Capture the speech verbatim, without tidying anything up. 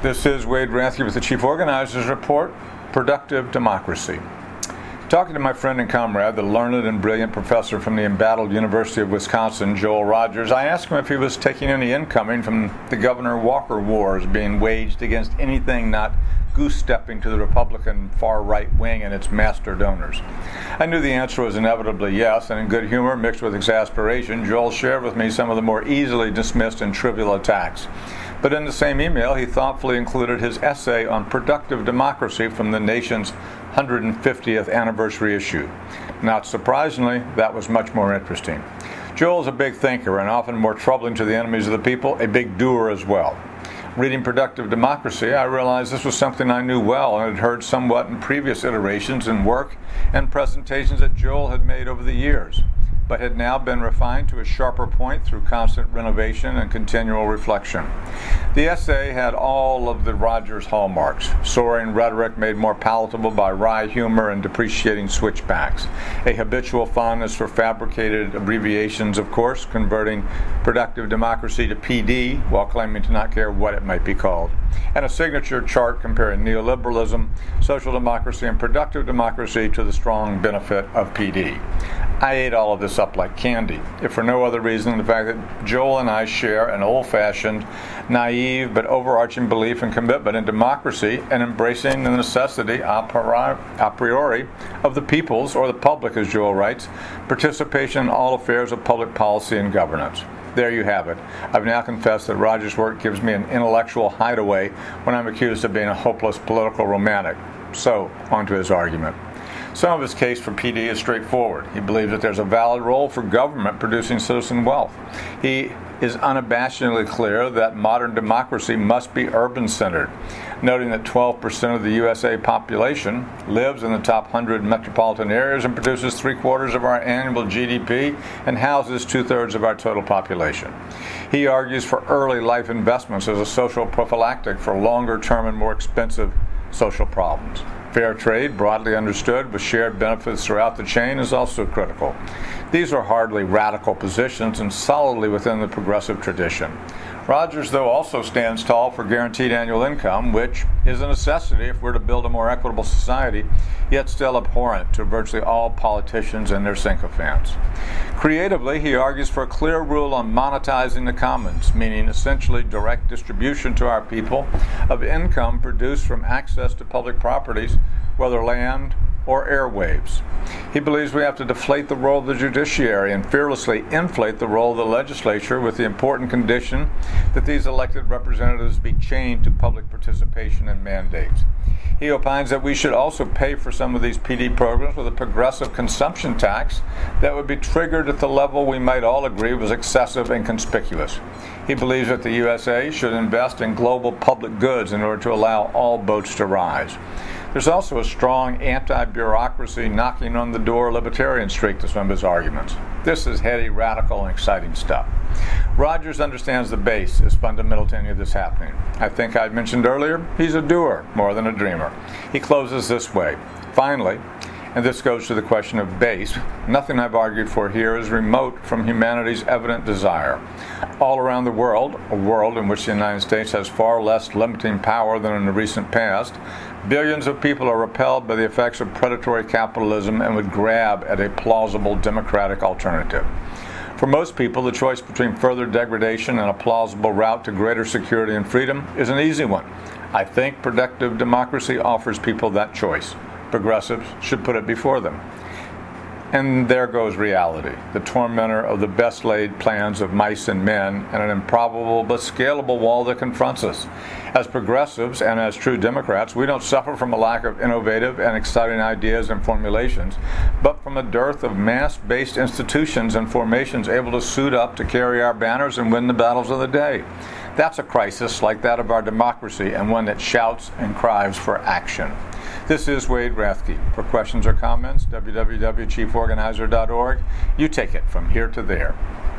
This is Wade Rathke with the Chief Organizers Report, Productive Democracy. Talking to my friend and comrade, the learned and brilliant professor from the embattled University of Wisconsin, Joel Rogers, I asked him if he was taking any incoming from the Governor Walker wars being waged against anything not goose-stepping to the Republican far-right wing and its master donors. I knew the answer was inevitably yes, and in good humor mixed with exasperation, Joel shared with me some of the more easily dismissed and trivial attacks. But in the same email, he thoughtfully included his essay on productive democracy from the nation's one hundred fiftieth anniversary issue. Not surprisingly, that was much more interesting. Joel is a big thinker and often more troubling to the enemies of the people, a big doer as well. Reading Productive Democracy, I realized this was something I knew well and had heard somewhat in previous iterations in work and presentations that Joel had made over the years, but had now been refined to a sharper point through constant renovation and continual reflection. The essay had all of the Rogers hallmarks: soaring rhetoric made more palatable by wry humor and depreciating switchbacks, a habitual fondness for fabricated abbreviations, of course, converting productive democracy to P D while claiming to not care what it might be called, and a signature chart comparing neoliberalism, social democracy, and productive democracy to the strong benefit of P D. I ate all of this up like candy, if for no other reason than the fact that Joel and I share an old-fashioned, naive but overarching belief and commitment in democracy and embracing the necessity a priori of the people's, or the public as Joel writes, participation in all affairs of public policy and governance. There you have it. I've now confessed that Rogers' work gives me an intellectual hideaway when I'm accused of being a hopeless political romantic. So, on to his argument. Some of his case for P D is straightforward. He believes that there's a valid role for government producing citizen wealth. He is unabashedly clear that modern democracy must be urban-centered, noting that twelve percent of the U S A population lives in the top one hundred metropolitan areas and produces three-quarters of our annual G D P and houses two-thirds of our total population. He argues for early life investments as a social prophylactic for longer-term and more expensive social problems. Fair trade, broadly understood, with shared benefits throughout the chain, is also critical. These are hardly radical positions and solidly within the progressive tradition. Rogers, though, also stands tall for guaranteed annual income, which is a necessity if we're to build a more equitable society, yet still abhorrent to virtually all politicians and their sycophants. Creatively, he argues for a clear rule on monetizing the commons, meaning essentially direct distribution to our people of income produced from access to public properties, whether land or airwaves. He believes we have to deflate the role of the judiciary and fearlessly inflate the role of the legislature, with the important condition that these elected representatives be chained to public participation and mandates. He opines that we should also pay for some of these P D programs with a progressive consumption tax that would be triggered at the level we might all agree was excessive and conspicuous. He believes that the U S A should invest in global public goods in order to allow all boats to rise. There's also a strong anti-bureaucracy knocking on the door libertarian streak to some of his arguments. This is heady, radical, and exciting stuff. Rogers understands the base is fundamental to any of this happening. I think I mentioned earlier, he's a doer more than a dreamer. He closes this way. Finally, and this goes to the question of base, nothing I've argued for here is remote from humanity's evident desire. All around the world, a world in which the United States has far less limiting power than in the recent past, billions of people are repelled by the effects of predatory capitalism and would grab at a plausible democratic alternative. For most people, the choice between further degradation and a plausible route to greater security and freedom is an easy one. I think productive democracy offers people that choice. Progressives should put it before them. And there goes reality, the tormentor of the best laid plans of mice and men, and an improbable but scalable wall that confronts us. As progressives and as true Democrats, we don't suffer from a lack of innovative and exciting ideas and formulations, but from a dearth of mass-based institutions and formations able to suit up to carry our banners and win the battles of the day. That's a crisis like that of our democracy, and one that shouts and cries for action. This is Wade Rathke. For questions or comments, w w w dot chief organizer dot org. You take it from here to there.